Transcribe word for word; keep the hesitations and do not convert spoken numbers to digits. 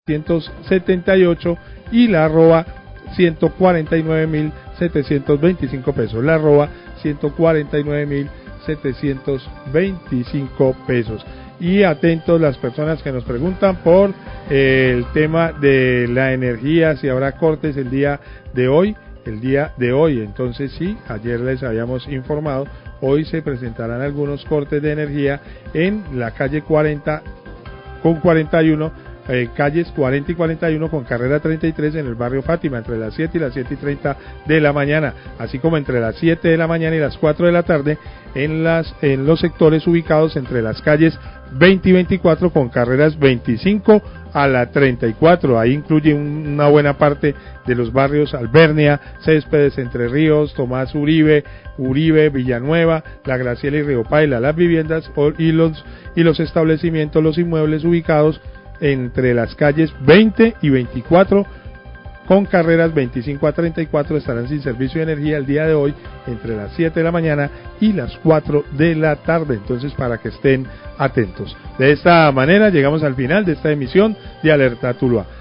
ciento setenta y ocho y la arroba ciento cuarenta y nueve mil setecientos veinticinco pesos, la arroba ciento cuarenta y nueve mil setecientos veinticinco pesos. Y atentos las personas que nos preguntan por eh, el tema de la energía, si habrá cortes el día de hoy, el día de hoy, entonces sí, ayer les habíamos informado, hoy se presentarán algunos cortes de energía en la calle cuarenta con cuarenta y uno, eh, calles cuarenta y cuarenta y uno con carrera treinta y tres en el barrio Fátima, entre las siete y las siete y treinta de la mañana, así como entre las siete de la mañana y las cuatro de la tarde en las en los sectores ubicados entre las calles veinte y veinticuatro con carreras veinticinco a la treinta y cuatro, ahí incluye un, una buena parte de los barrios Albernia, Céspedes, Entre Ríos, Tomás Uribe, Uribe, Villanueva, La Graciela y Río Paila, las viviendas y los, y los establecimientos, los inmuebles ubicados entre las calles veinte y veinticuatro con carreras veinticinco a treinta y cuatro estarán sin servicio de energía el día de hoy entre las siete de la mañana y las cuatro de la tarde, entonces para que estén atentos. De esta manera llegamos al final de esta emisión de Alerta Tuluá.